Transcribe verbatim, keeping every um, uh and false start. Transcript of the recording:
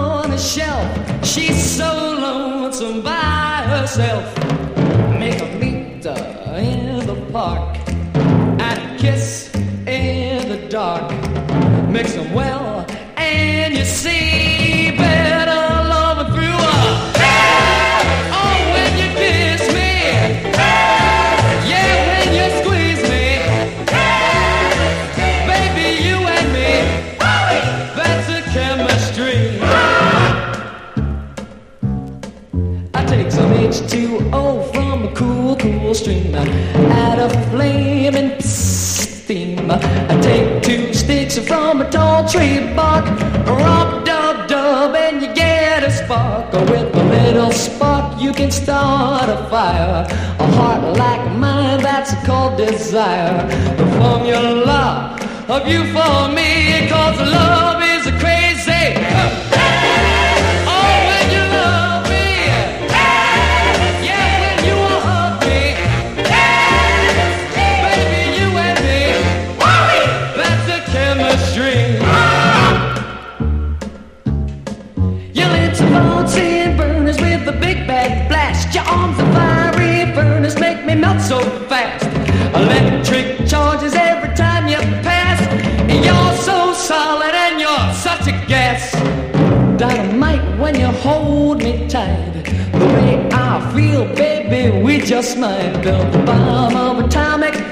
on a shelf. She's so lonesome by herself. Make her meet her in the park and kiss in the dark. Mix them well, and you see better loving through her. Oh, when you kiss me, yeah, when you squeeze me, baby, you and me, that's the chemistry. I take some H two O from a cool, cool stream, add a flaming steam. I take two sticks from a tall tree bark, rub dub dub, and you get a spark. With a little spark you can start a fire. A heart like mine, that's called desire. The formula of you for me, cause love is crazy. Oh, when you love me, yeah, when you hug me, baby, you and me, that's the chemistry. Your lips are bouncing burners with a big bad blast. Your arms are fiery furnace, make me melt so fast. Electric charges every time you pass. You're so solid and you're such a gas. Dynamite when you hold me tight. The way I feel, baby, we just might build the bomb of atomic